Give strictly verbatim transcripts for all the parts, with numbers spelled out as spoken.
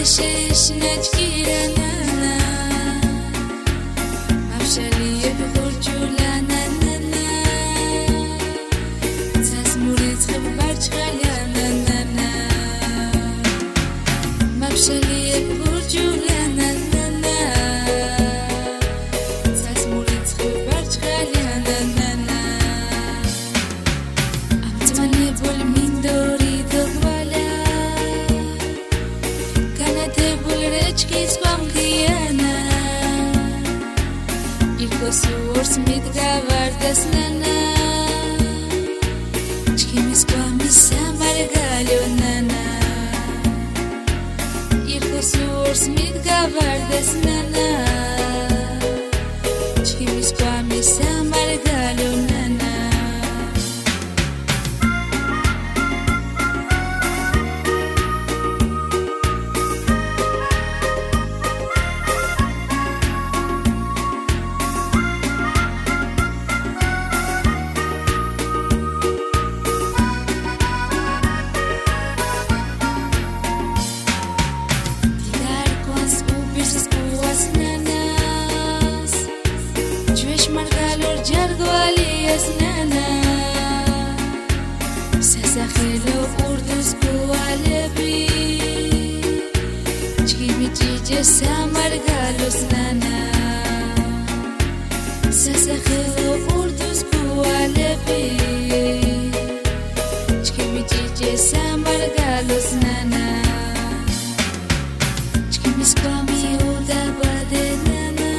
خشش نجگیرنه مفشلیه بخور جولانه تسموریت خب برچ خلیانه مفشلیه بخور جولانه تسموریت خب برچ خلیانه امتمنه بول من دوری دقواله Kis bankiana Ilko suors mit gavardas nana Chkimis kwamis amargalio nana Ilko suors mit gavardas nana Chkimis kwamis amargalio nana Sasakelo urdus kualebi Chkimi chiche samargalos nana Sasakelo urdus kualebi Chkimi chiche samargalos nana Chkimi skwami udabade nana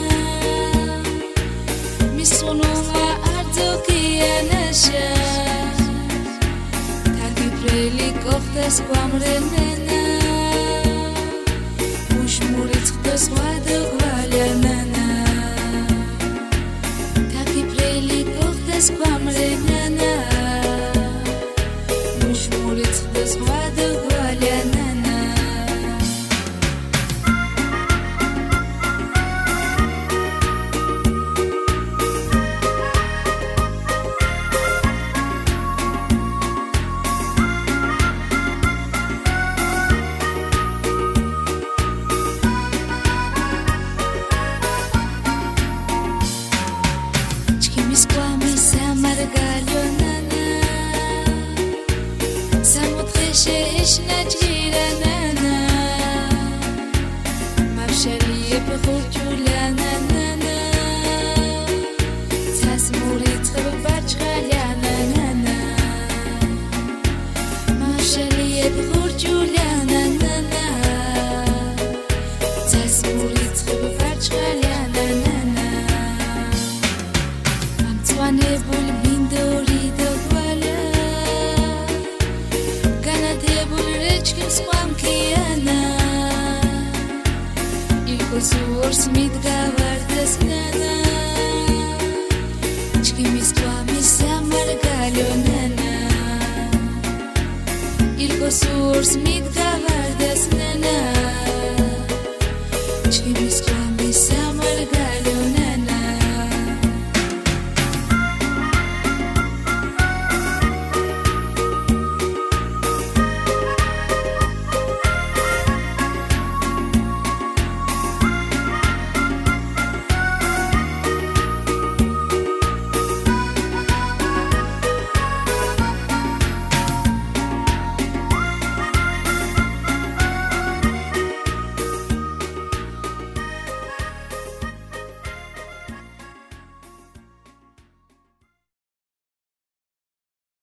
Misonoma ardokianasha Kochtes kwamrenena Mush murit khdos wado gvalanana Taki preli kochtes kwamrenena Mush murit khdos wado gvalanana خشش نجگیرنه مفشلیه بخور جولانه تسموریت خب برچ خلیانه مفشلیه بخور جولانه تسموریت خب برچ خلیانه امتوانه بول بین دوری دقواله Chkims bankiana Ilko suors mit gavardas nana Chkimis kwamis amargalio nana Ilko suors mit gavardas nana Chkimis